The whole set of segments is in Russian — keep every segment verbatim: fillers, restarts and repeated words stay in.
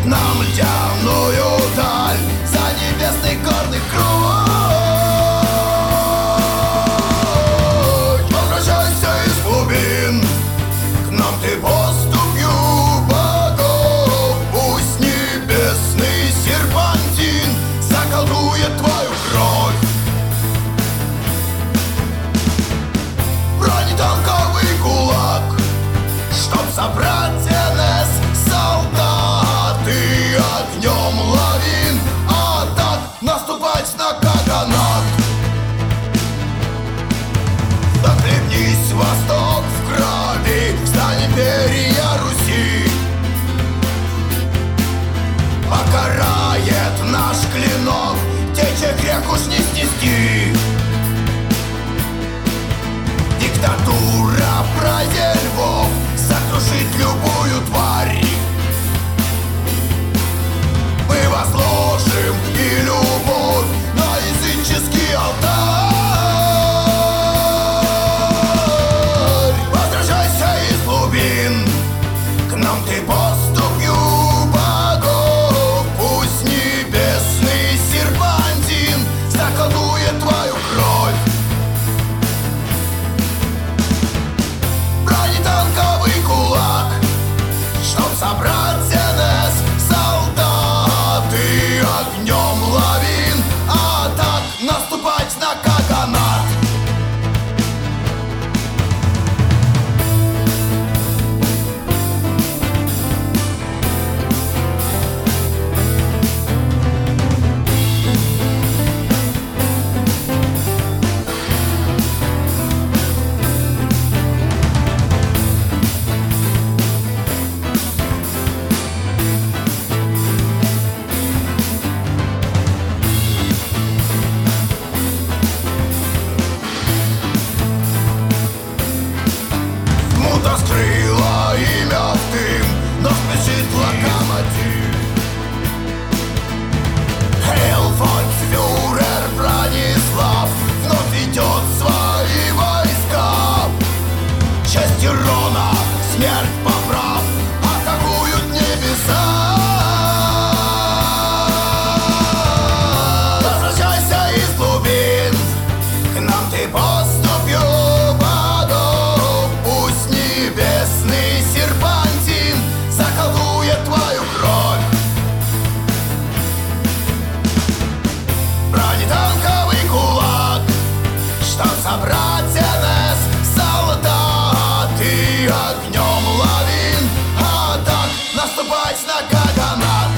нам ледяную даль за небесный горный круг. Возвращайся из глубин, к нам ты поступью богов. Пусть небесный серпантин заколдует твою кровь. Бронетанковый кулак, чтоб забрать эн эс солдаты огнем лавин, а так наступать на Каганат. Захлебнись, восток, в крови, стань империя Руси. Покарает наш клинок, тече грех уж не снести. Диктатура праздник львов сокрушит любую тварь. Мы возложим и любовь на языческий алтарь. Возвращайся из глубин, к нам ты поступью богов. Пусть небесный серпантин заколдует твою кровь. Бронетанковый кулак, чтоб собрать эн эс солдаты огнем лавин, а так наступать на Каганат. Смута скрыла имя в дым, но спешит локомотив. Heil фольксфюрер Бронислав вновь ведет свои войска. Часть Рона, смерть поправ, атакуют небеса. Возвращайся из глубин, к нам ты поступью богов. Пусть небесный серпантин заколдует твою кровь. Бронетанковый кулак, чтоб собрать эн эс солдаты огнем лавин, а так наступать на Каганат.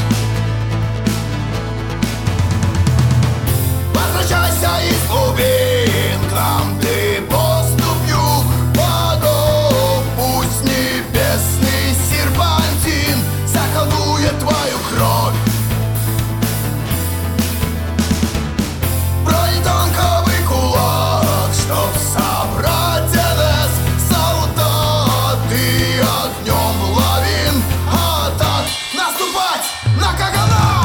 Возвращайся из глубин, к нам ты поступью богов. Пусть небесный серпантин заколдует твою кровь. Бронетанковый кулак, чтоб собрать эн эс солдаты огнем лавин, а так наступать на Каганат.